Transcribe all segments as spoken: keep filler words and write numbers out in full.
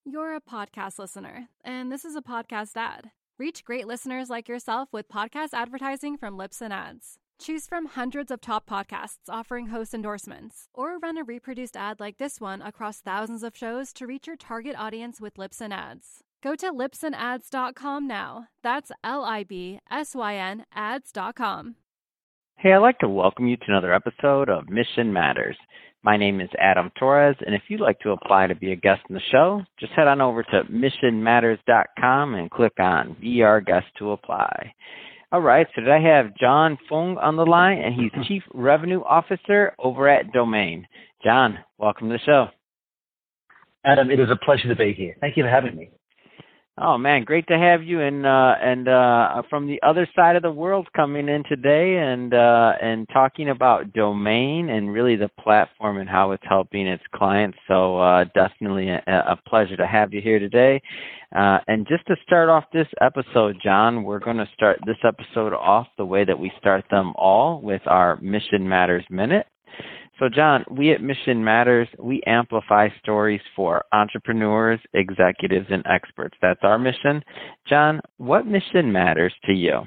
You're a podcast listener, and this is a podcast ad. Reach great listeners like yourself with podcast advertising from Libsyn Ads. Choose from hundreds of top podcasts offering host endorsements, or run a reproduced ad like this one across thousands of shows to reach your target audience with Libsyn Ads. Go to libsyn ads dot com now. That's L I B S Y N ads dot com. Hey, I'd like to welcome you to another episode of Mission Matters. My name is Adam Torres, and if you'd like to apply to be a guest in the show, just head on over to mission matters dot com and click on Be Our Guest to apply. All right, so today I have John Fung on the line, and he's Chief Revenue Officer over at Domain. John, welcome to the show. Adam, it is a pleasure to be here. Thank you for having me. Oh man, great to have you, and uh, and uh, from the other side of the world coming in today, and uh, and talking about Domain and really the platform and how it's helping its clients. So uh, definitely a, a pleasure to have you here today. Uh, and just to start off this episode, John, we're going to start this episode off the way that we start them all, with our Mission Matters Minute. So, John, we at Mission Matters, we amplify stories for entrepreneurs, executives, and experts. That's our mission. John, what mission matters to you?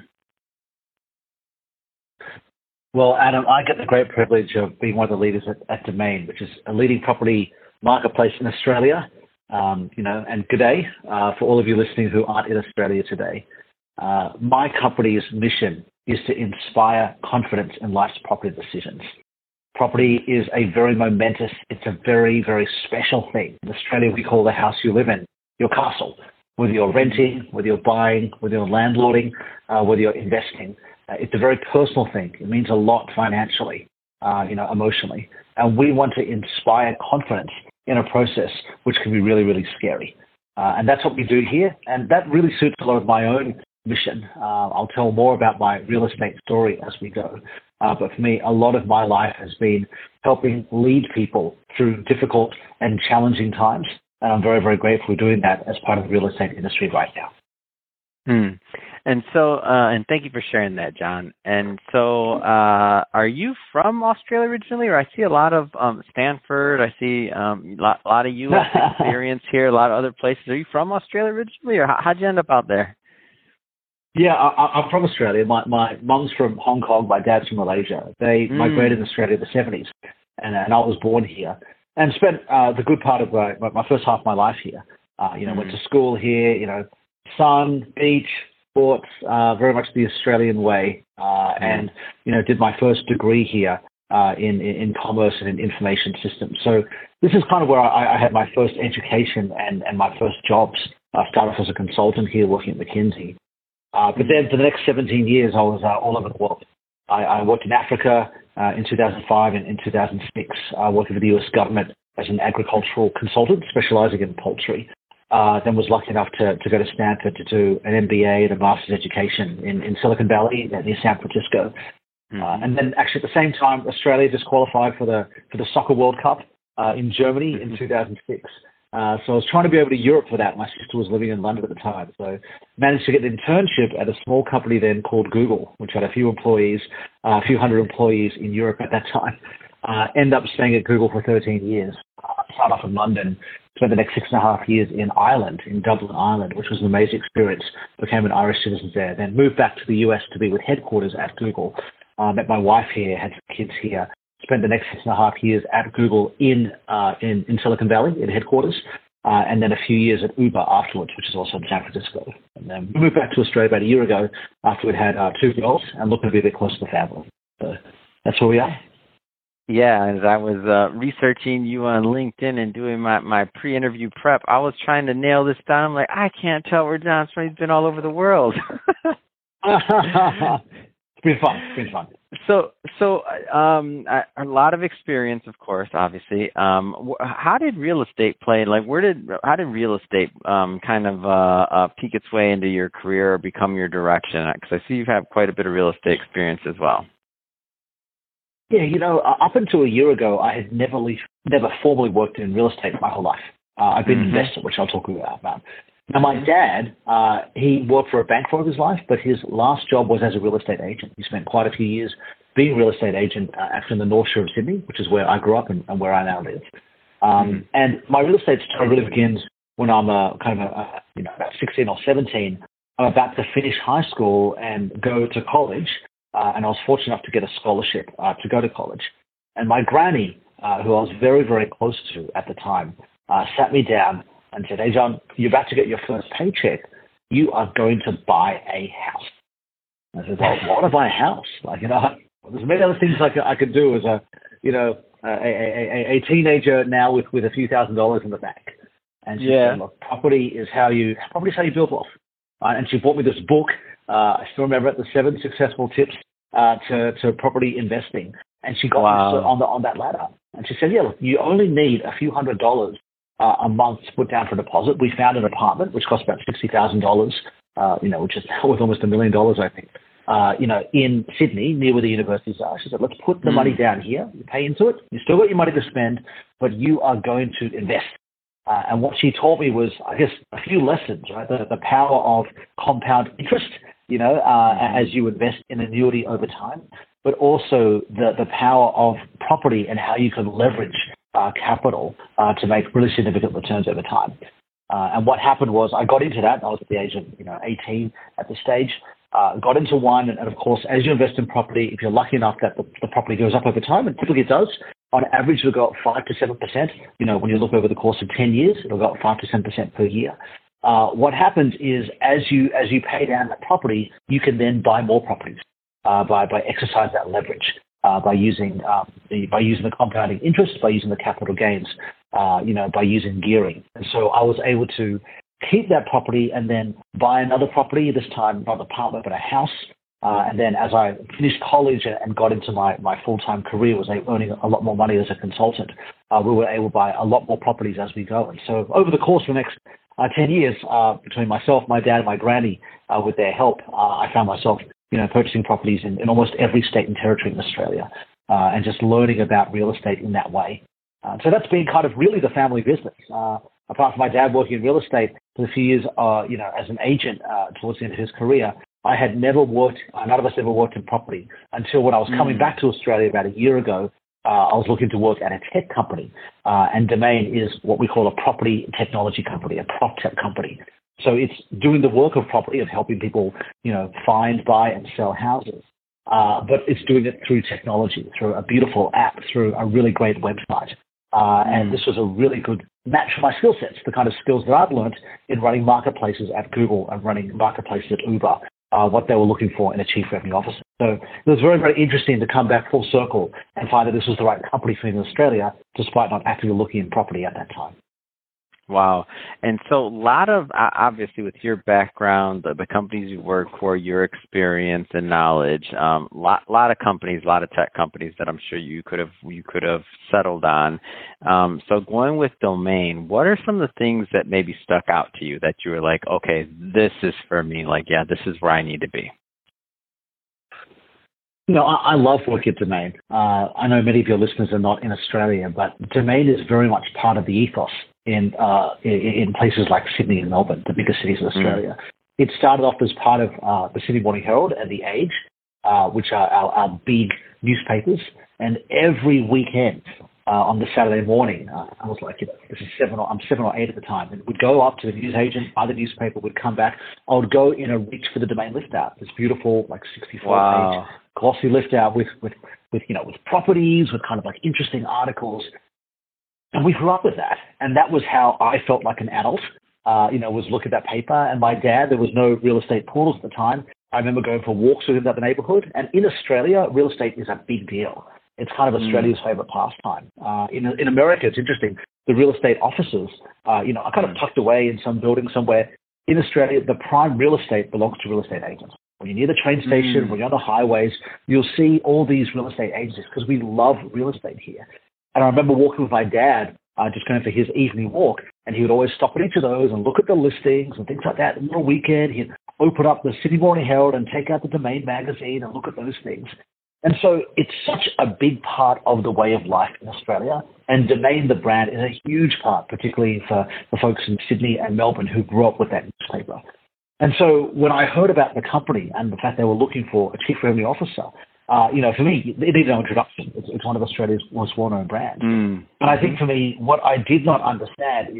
Well, Adam, I get the great privilege of being one of the leaders at, at Domain, which is a leading property marketplace in Australia. Um, you know, and good day uh, for all of you listening who aren't in Australia today. Uh, my company's mission is to inspire confidence in life's property decisions. Property is a very momentous, it's a very, very special thing. In Australia, we call the house you live in your castle. Whether you're renting, whether you're buying, whether you're landlording, uh, whether you're investing, uh, it's a very personal thing. It means a lot financially, uh, you know, emotionally. And we want to inspire confidence in a process which can be really, really scary. Uh, and that's what we do here. And that really suits a lot of my own mission. Uh, I'll tell more about my real estate story as we go. Uh, but for me, a lot of my life has been helping lead people through difficult and challenging times. And I'm very, very grateful for doing that as part of the real estate industry right now. Hmm. And so, uh, and thank you for sharing that, John. And so, uh, are you from Australia originally, or I see a lot of um, Stanford, I see um, a lot, a lot of U S experience here, a lot of other places. Are you from Australia originally, or how, how'd you end up out there? Yeah, I, I'm from Australia. My my mum's from Hong Kong. My dad's from Malaysia. They mm. migrated to Australia in the seventies, and, and I was born here and spent uh, the good part of my, my first half of my life here. Uh, you know, mm. went to school here. You know, sun, beach, sports, uh, very much the Australian way, uh, mm. and you know, did my first degree here uh, in, in in commerce and in information systems. So this is kind of where I, I had my first education and and my first jobs. I started off as a consultant here, working at McKinsey. Uh, but then for the next seventeen years, I was uh, all over the world. I, I worked in Africa uh, in two thousand five and in two thousand six, uh, working for the U S government as an agricultural consultant, specializing in poultry. Uh, then was lucky enough to, to go to Stanford to do an M B A and a master's education in, in Silicon Valley near San Francisco. Mm-hmm. Uh, and then actually at the same time, Australia just qualified for the for the Soccer World Cup uh, in Germany mm-hmm. in two thousand six. Uh, so I was trying to be able to Europe for that. My sister was living in London at the time. So managed to get an internship at a small company then called Google, which had a few employees, uh, a few hundred employees in Europe at that time. Uh, end up staying at Google for thirteen years. Uh, started off in London, spent the next six and a half years in Ireland, in Dublin, Ireland, which was an amazing experience. Became an Irish citizen there. Then moved back to the U S to be with headquarters at Google. Uh, met my wife here, had some kids here. Spent the next six and a half years at Google in uh, in, in Silicon Valley, in headquarters, uh, and then a few years at Uber afterwards, which is also in San Francisco. And then we moved back to Australia about a year ago after we'd had uh, two girls and looking to be a bit closer to family. So that's where we are. Yeah, as I was uh, researching you on LinkedIn and doing my, my pre-interview prep, I was trying to nail this down. I'm like, I can't tell where John's from. He's been all over the world. It's been fun. It's been fun. So, so um, a, a lot of experience, of course, obviously. Um, how did real estate play? Like, where did how did real estate um, kind of uh, uh, peek its way into your career or become your direction? Because I see you've had quite a bit of real estate experience as well. Yeah, you know, up until a year ago, I had never le- never formally worked in real estate my whole life. Uh, I've been mm-hmm. an investor, which I'll talk about. Now, my dad, uh, he worked for a bank for his life, but his last job was as a real estate agent. He spent quite a few years being a real estate agent uh, actually in the North Shore of Sydney, which is where I grew up and, and where I now live. Um, mm. And my real estate story really begins when I'm uh, kind of, uh, you know, about sixteen or seventeen, I'm about to finish high school and go to college. Uh, and I was fortunate enough to get a scholarship uh, to go to college. And my granny, uh, who I was very, very close to at the time, uh, sat me down and said, "Hey, John, you're about to get your first paycheck. You are going to buy a house." I said, "Well, why to buy a house? Like, you know, there's many other things I could, I could do as a, you know, a, a, a, a teenager now with, with a few thousand dollars in the bank." And she yeah. said, "Look, property is how you, property is how you build wealth." Uh, and she bought me this book. Uh, I still remember it, The Seven Successful Tips uh, to, to Property Investing. And she got wow. me on the on that ladder. And she said, "Yeah, look, you only need a few hundred dollars uh, a month to put down for a deposit." We found an apartment which cost about sixty thousand dollars, uh, you know, which is worth almost a million dollars, I think. Uh, you know, in Sydney, near where the universities are. She said, "Let's put the mm. money down here. You pay into it. You still got your money to spend, but you are going to invest." Uh, and what she taught me was, I guess, a few lessons, right? The, the power of compound interest, you know, uh, as you invest in annuity over time, but also the, the power of property and how you can leverage uh, capital uh, to make really significant returns over time. Uh, and what happened was I got into that. I was at the age of, you know, eighteen at the stage. Uh, got into one, and, and of course, as you invest in property, if you're lucky enough that the, the property goes up over time, and typically it does, on average it'll go up five to seven percent. You know, when you look over the course of ten years, it'll go up five to seven percent per year. Uh, what happens is as you as you pay down that property, you can then buy more properties uh, by by exercise that leverage, uh, by using um, the by using the compounding interest, by using the capital gains, uh, you know, by using gearing. And so I was able to keep that property and then buy another property, this time not an apartment, but a house. Uh, and then as I finished college and got into my, my full-time career, was earning a lot more money as a consultant, uh, we were able to buy a lot more properties as we go. And so over the course of the next uh, ten years, uh, between myself, my dad, and my granny, uh, with their help, uh, I found myself, you know, purchasing properties in, in almost every state and territory in Australia, uh, and just learning about real estate in that way. Uh, so that's been kind of really the family business. Uh, apart from my dad working in real estate for a few years, uh, you know, as an agent uh, towards the end of his career, I had never worked, uh, none of us ever worked in property until when I was coming mm. back to Australia about a year ago. Uh, I was looking to work at a tech company, uh, and Domain is what we call a property technology company, a prop tech company. So it's doing the work of property, of helping people, you know, find, buy, and sell houses. Uh, but it's doing it through technology, through a beautiful app, through a really great website. Uh, and this was a really good match for my skill sets, the kind of skills that I've learned in running marketplaces at Google and running marketplaces at Uber, uh, what they were looking for in a chief revenue officer. So it was very, very interesting to come back full circle and find that this was the right company for me in Australia, despite not actively looking in property at that time. Wow. And so a lot of, obviously with your background, the, the companies you work for, your experience and knowledge, a um, lot, lot of companies, a lot of tech companies that I'm sure you could have, you could have settled on. Um, so going with Domain, what are some of the things that maybe stuck out to you that you were like, okay, this is for me, like, yeah, this is where I need to be? You know, I, I love working at Domain. Uh, I know many of your listeners are not in Australia, but Domain is very much part of the ethos in uh, in, in places like Sydney and Melbourne, the biggest cities in Australia. Mm. It started off as part of uh, the Sydney Morning Herald and The Age, uh, which are our, our big newspapers. And every weekend uh, on the Saturday morning, uh, I was like, you know, this is seven or I'm seven or eight at the time, and would go up to the newsagent, buy the newspaper, would come back. I would go in a reach for the Domain lift out. This beautiful, like sixty-four wow. page glossy lift out with, with, with, you know, with properties, with kind of like interesting articles. And we grew up with that. And that was how I felt like an adult, uh, you know, was look at that paper. And my dad, there was no real estate portals at the time. I remember going for walks with him at the neighborhood. And in Australia, real estate is a big deal. It's kind of Australia's mm. favorite pastime. Uh, in, in America, it's interesting. The real estate offices, uh, you know, are kind of tucked away in some building somewhere. In Australia, the prime real estate belongs to real estate agents. When you're near the train station, mm. when you're on the highways, you'll see all these real estate agencies because we love real estate here. And I remember walking with my dad, uh, just going for his evening walk, and he would always stop at each of those and look at the listings and things like that. And on a weekend, he'd open up the Sydney Morning Herald and take out the Domain magazine and look at those things. And so it's such a big part of the way of life in Australia. And Domain, the brand, is a huge part, particularly for the folks in Sydney and Melbourne who grew up with that newspaper. And so when I heard about the company and the fact they were looking for a chief revenue officer, uh, you know, for me, it needed no introduction. It's, it's one of Australia's most well-known brands. Mm. And I think for me, what I did not understand is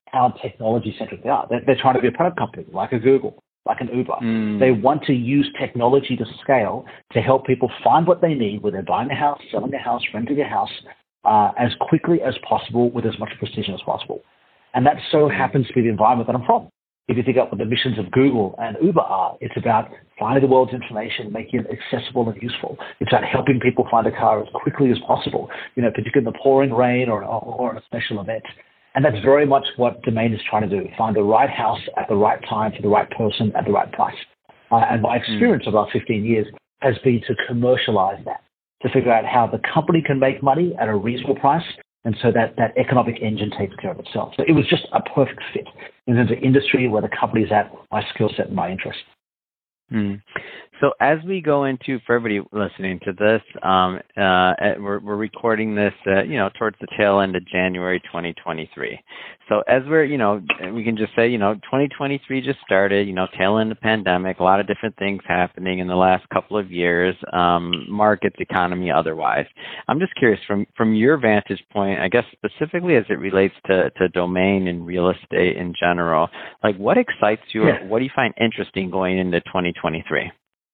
how technology-centric they are. They're, they're trying to be a product company, like a Google, like an Uber. Mm. They want to use technology to scale to help people find what they need, whether they're buying a house, selling a house, renting a house, uh, as quickly as possible with as much precision as possible. And that so happens to be the environment that I'm from. If you think about what the missions of Google and Uber are, it's about finding the world's information, making it accessible and useful. It's about helping people find a car as quickly as possible, you know, particularly in the pouring rain or, or a special event. And that's very much what Domain is trying to do, find the right house at the right time for the right person at the right price. Uh, and my experience mm. of about fifteen years has been to commercialize that, to figure out how the company can make money at a reasonable price, and so that, that economic engine takes care of itself. So it was just a perfect fit in terms of industry, where the company's at, my skill set and my interest. Mm. So as we go into, for everybody listening to this, um, uh, we're, we're recording this, uh, you know, towards the tail end of January twenty twenty-three. So as we're, you know, we can just say, you know, twenty twenty-three just started, you know, tail end of pandemic, a lot of different things happening in the last couple of years, um, markets, economy, otherwise. I'm just curious, from, from your vantage point, I guess specifically as it relates to, to Domain and real estate in general, like what excites you, yeah. or what do you find interesting going into twenty twenty-three?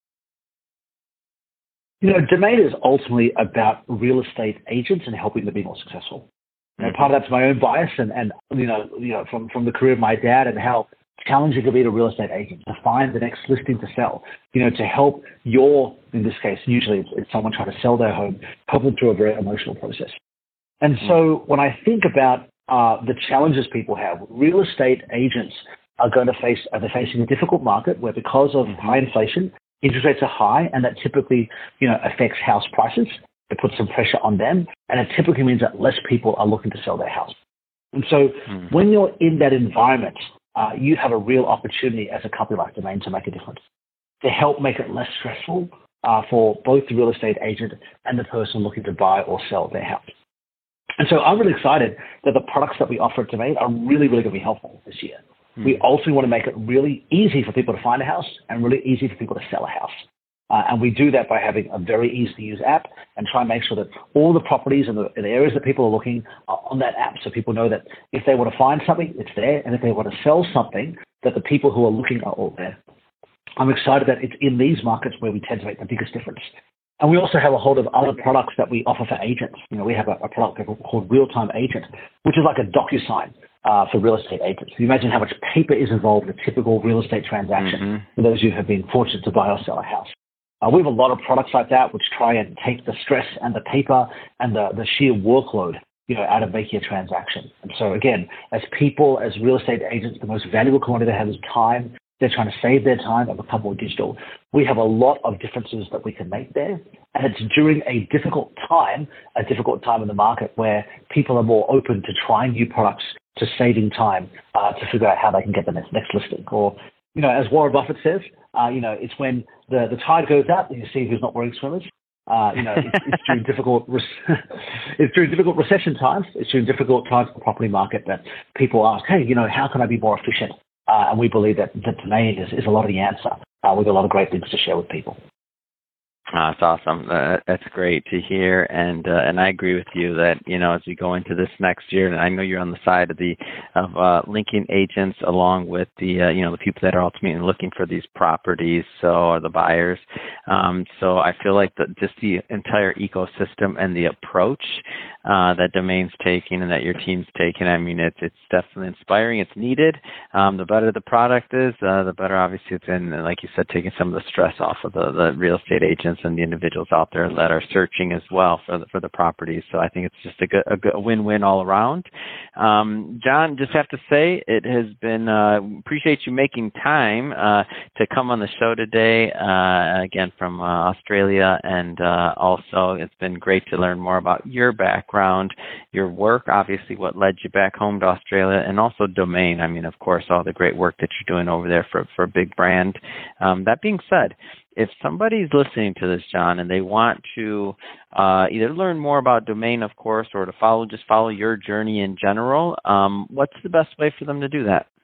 You know, Domain is ultimately about real estate agents and helping them be more successful. You know, part of that's my own bias, and, and you know, you know, from, from the career of my dad and how challenging it can be to real estate agents to find the next listing to sell. You know, to help your, in this case, usually it's, it's someone trying to sell their home, help them through a very emotional process. And so when I think about uh, the challenges people have, real estate agents are going to face, are they facing a difficult market where, because of high inflation, interest rates are high, and that typically, you know, affects house prices. It puts some pressure on them, and it typically means that less people are looking to sell their house. And so mm. when you're in that environment, uh, you have a real opportunity as a company like Domain to make a difference, to help make it less stressful uh, for both the real estate agent and the person looking to buy or sell their house. And so I'm really excited that the products that we offer at Domain are really, really going to be helpful this year. We also want to make it really easy for people to find a house and really easy for people to sell a house. Uh, and we do that by having a very easy-to-use app and try and make sure that all the properties and the, and the areas that people are looking are on that app, so people know that if they want to find something, it's there, and if they want to sell something, that the people who are looking are all there. I'm excited that it's in these markets where we tend to make the biggest difference. And we also have a whole of other products that we offer for agents. You know, we have a, a product called Real-Time Agent, which is like a DocuSign uh, for real estate agents. You imagine how much paper is involved in a typical real estate transaction mm-hmm. for those of you who have been fortunate to buy or sell a house. Uh, we have a lot of products like that which try and take the stress and the paper and the, the sheer workload, you know, out of making a transaction. And so again, as people, as real estate agents, the most valuable commodity they have is time. They're trying to save their time and become more digital. We have a lot of differences that we can make there. And it's during a difficult time, a difficult time in the market, where people are more open to trying new products, to saving time, uh, to figure out how they can get the next, next listing. Or, you know, as Warren Buffett says, uh, you know, it's when the, the tide goes out and you see who's not wearing swimmers. Uh, you know, it's, it's during difficult, it's during difficult recession times. It's during difficult times in the property market that people ask, hey, you know, how can I be more efficient? Uh, and we believe that, that Domain is, is a lot of the answer. Uh, we've got a lot of great things to share with people. Uh, that's awesome. Uh, that's great to hear, and uh, and I agree with you that, you know, as we go into this next year, and I know you're on the side of the of uh, linking agents along with the uh, you know the people that are ultimately looking for these properties, so are the buyers. Um, so I feel like the, just the entire ecosystem and the approach uh, that Domain's taking and that your team's taking, I mean, it's it's definitely inspiring. It's needed. Um, the better the product is, uh, the better obviously it's in, like you said, taking some of the stress off of the, the real estate agents and the individuals out there that are searching as well for the, for the properties. So I think it's just a, good, a, good, a win-win all around. Um, John, just have to say it has been, uh, appreciate you making time uh, to come on the show today, uh, again, from uh, Australia. And uh, also it's been great to learn more about your background, your work, obviously what led you back home to Australia, and also Domain. I mean, of course, all the great work that you're doing over there for, for a big brand. Um, that being said, if somebody's listening to this, John, and they want to uh, either learn more about Domain, of course, or to follow, just follow your journey in general, um, what's the best way for them to do that?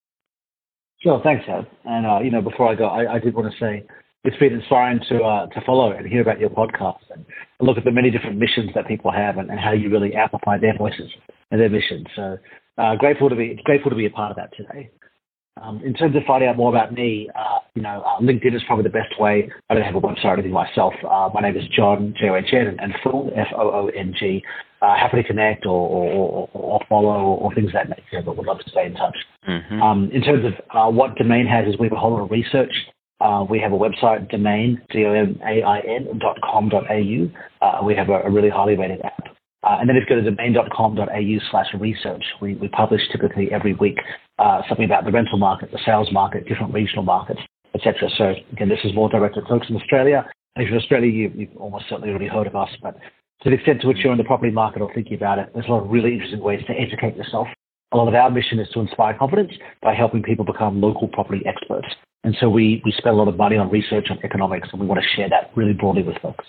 Sure, thanks, Ed. And, uh, you know, before I go, I, I did want to say it's been inspiring to uh, to follow and hear about your podcast and look at the many different missions that people have and, and how you really amplify their voices and their missions. So uh, grateful to be grateful to be a part of that today. Um, in terms of finding out more about me, uh, you know, uh, LinkedIn is probably the best way. I don't have a website or anything myself. Uh, my name is John, J O H N, and, and Fong, F O O N G. Uh, happy to connect or, or, or, or follow or, or things of that nature, but would love to stay in touch. Mm-hmm. Um, in terms of uh, what Domain has is we have a whole lot of research. Uh, we have a website, Domain, D O M A I N dot com dot A U. Uh, we have a, a really highly rated app. Uh, and then if you go to domain dot com dot A U slash research, we, we publish typically every week uh, something about the rental market, the sales market, different regional markets, et cetera. So again, this is more directed to folks in Australia. And if you're in Australia, you, you've almost certainly already heard of us. But to the extent to which you're in the property market or thinking about it, there's a lot of really interesting ways to educate yourself. A lot of our mission is to inspire confidence by helping people become local property experts. And so we, we spend a lot of money on research on economics, and we want to share that really broadly with folks.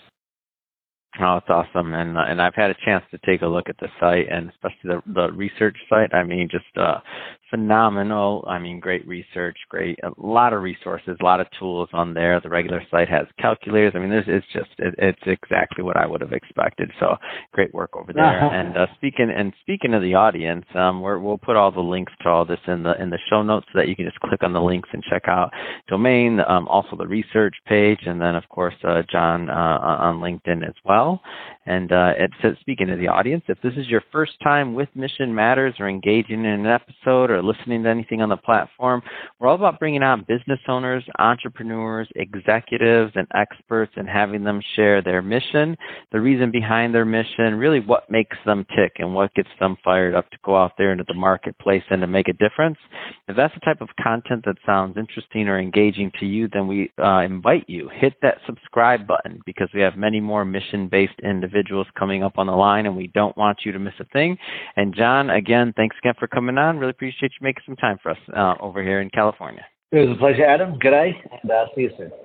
Oh, it's awesome. And uh, and I've had a chance to take a look at the site, and especially the, the research site. I mean, just uh, phenomenal. I mean, great research, great, a lot of resources, a lot of tools on there. The regular site has calculators. I mean, there's, it's just, it, it's exactly what I would have expected. So great work over there. Uh-huh. And uh, speaking and speaking of the audience, um, we're, we'll put all the links to all this in the in the show notes so that you can just click on the links and check out Domain, um, also the research page, and then, of course, uh, John uh, on LinkedIn as well. And uh, it says, speaking to the audience, if this is your first time with Mission Matters or engaging in an episode or listening to anything on the platform, we're all about bringing on business owners, entrepreneurs, executives, and experts and having them share their mission, the reason behind their mission, really what makes them tick and what gets them fired up to go out there into the marketplace and to make a difference. If that's the type of content that sounds interesting or engaging to you, then we uh, invite you, hit that subscribe button, because we have many more mission-based individuals coming up on the line, and we don't want you to miss a thing. And John, again, thanks again for coming on. Really appreciate you making some time for us uh, over here in California. It was a pleasure, Adam. Good day, and uh, see you soon.